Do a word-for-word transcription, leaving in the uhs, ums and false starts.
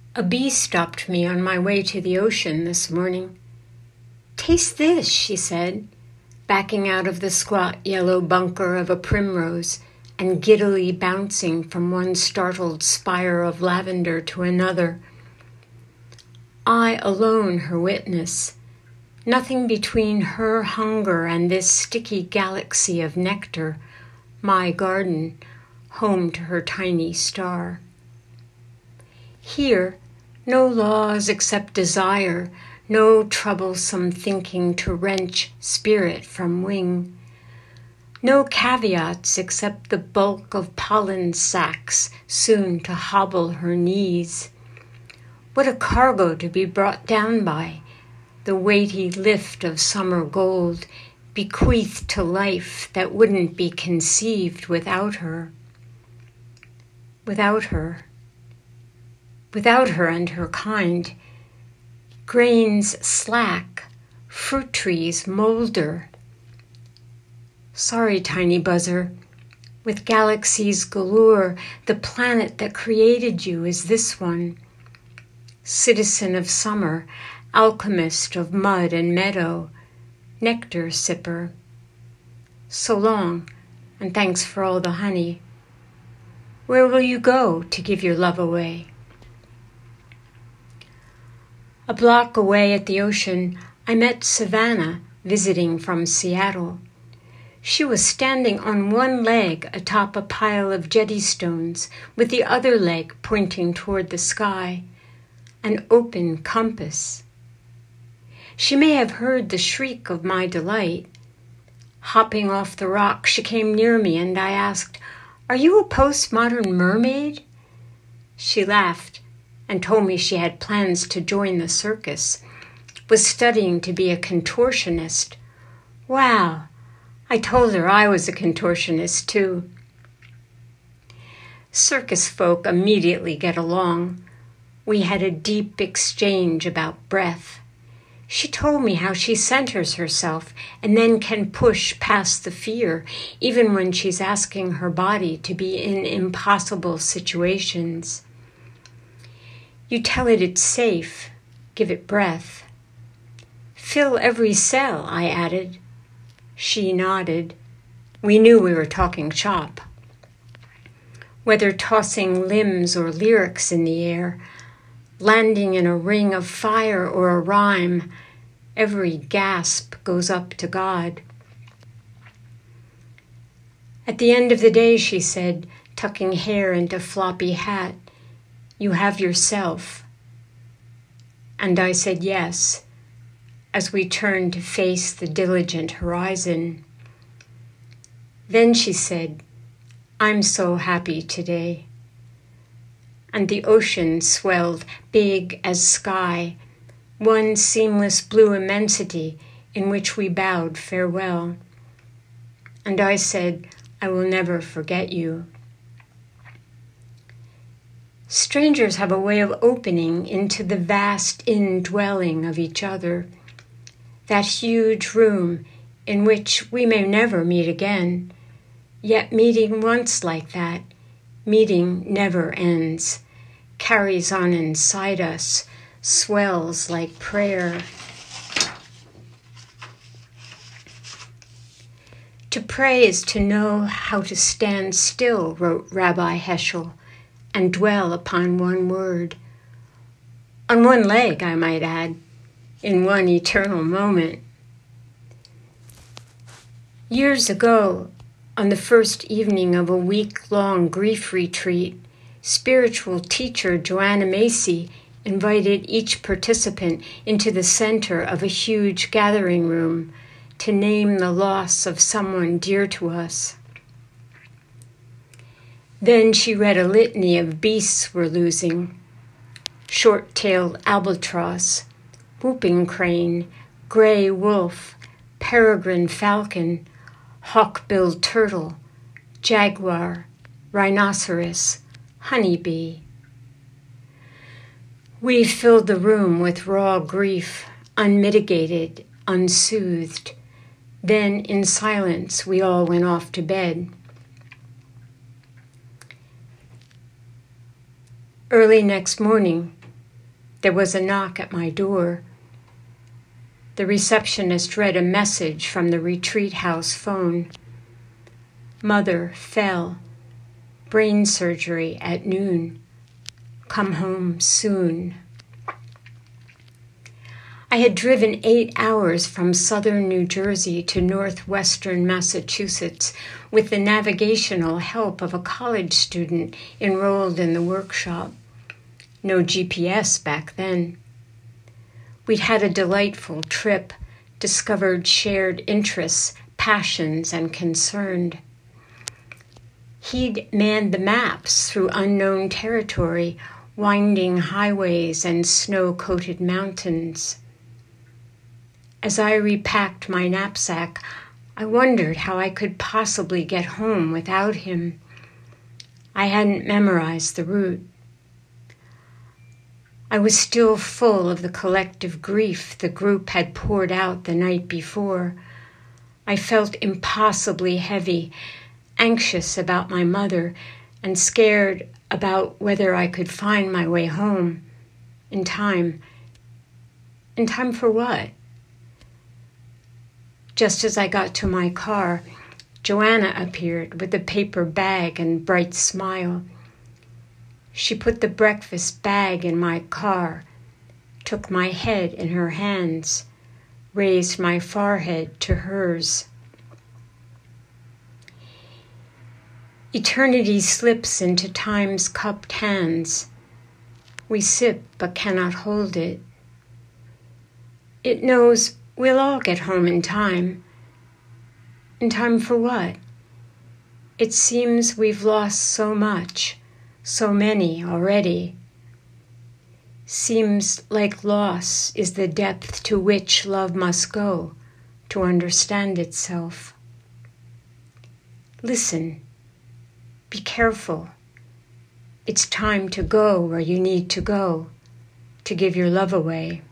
A bee stopped me on my way to the ocean this morning. "Taste this," she said, backing out of the squat yellow bunker of a primrose and giddily bouncing from one startled spire of lavender to another. I alone her witness, nothing between her hunger and this sticky galaxy of nectar, my garden, home to her tiny star. Here, no laws except desire, no troublesome thinking to wrench spirit from wing. No caveats except the bulk of pollen sacs soon to hobble her knees. What a cargo to be brought down by, the weighty lift of summer gold, bequeathed to life that wouldn't be conceived without her. Without her. Without her and her kind. Grains slack, fruit trees molder. Sorry, tiny buzzer. With galaxies galore, the planet that created you is this one. Citizen of summer, alchemist of mud and meadow, nectar sipper. So long, and thanks for all the honey. Where will you go to give your love away? A block away at the ocean, I met Savannah visiting from Seattle. She was standing on one leg atop a pile of jetty stones, with the other leg pointing toward the sky, an open compass. She may have heard the shriek of my delight. Hopping off the rock, she came near me and I asked, "Are you a postmodern mermaid?" She laughed and told me she had plans to join the circus, was studying to be a contortionist. Wow, I told her I was a contortionist too. Circus folk immediately get along. We had a deep exchange about breath. She told me how she centers herself and then can push past the fear, even when she's asking her body to be in impossible situations. You tell it it's safe, give it breath. Fill every cell, I added. She nodded. We knew we were talking shop. Whether tossing limbs or lyrics in the air, landing in a ring of fire or a rhyme, every gasp goes up to God. At the end of the day, she said, tucking hair into floppy hat, you have yourself. And I said yes, as we turned to face the diligent horizon. Then she said, I'm so happy today. And the ocean swelled big as sky, one seamless blue immensity in which we bowed farewell. And I said, I will never forget you. Strangers have a way of opening into the vast indwelling of each other, that huge room in which we may never meet again, yet meeting once like that, meeting never ends, carries on inside us, swells like prayer. To pray is to know how to stand still, wrote Rabbi Heschel, and dwell upon one word. On one leg, I might add, in one eternal moment. Years ago, on the first evening of a week-long grief retreat, spiritual teacher Joanna Macy invited each participant into the center of a huge gathering room to name the loss of someone dear to us. Then she read a litany of beasts we're losing: short-tailed albatross, whooping crane, gray wolf, peregrine falcon, hawk-billed turtle, jaguar, rhinoceros, honeybee. We filled the room with raw grief, unmitigated, unsoothed. Then, in silence, we all went off to bed. Early next morning, There was a knock at my door. The receptionist read a message from the retreat house phone. Mother fell. Brain surgery at noon. Come home soon. I had driven eight hours from southern New Jersey to northwestern Massachusetts with the navigational help of a college student enrolled in the workshop. No G P S back then. We'd had a delightful trip, discovered shared interests, passions, and concern. He'd manned the maps through unknown territory, winding highways and snow-coated mountains. As I repacked my knapsack, I wondered how I could possibly get home without him. I hadn't memorized the route. I was still full of the collective grief the group had poured out the night before. I felt impossibly heavy, anxious about my mother, and scared about whether I could find my way home in time. In time for what? Just as I got to my car, Joanna appeared with a paper bag and bright smile. She put the breakfast bag in my car, took my head in her hands, raised my forehead to hers. Eternity slips into time's cupped hands. We sip but cannot hold it. It knows we'll all get home in time. In time for what? It seems we've lost so much, so many already. Seems like loss is the depth to which love must go to understand itself. Listen. Be careful. It's time to go where you need to go, to give your love away.